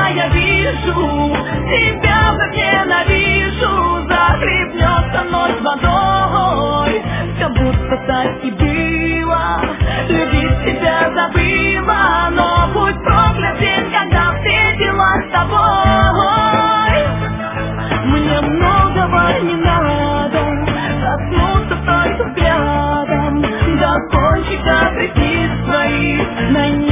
когда я вижу тебя, как ненавижу. Захлебнется ночь водой, все будто так и было. Любить тебя забыла, но путь проклят день, когда встретилась с тобой. Мне многого не надо, коснуться только взглядом, до кончика прийти своих на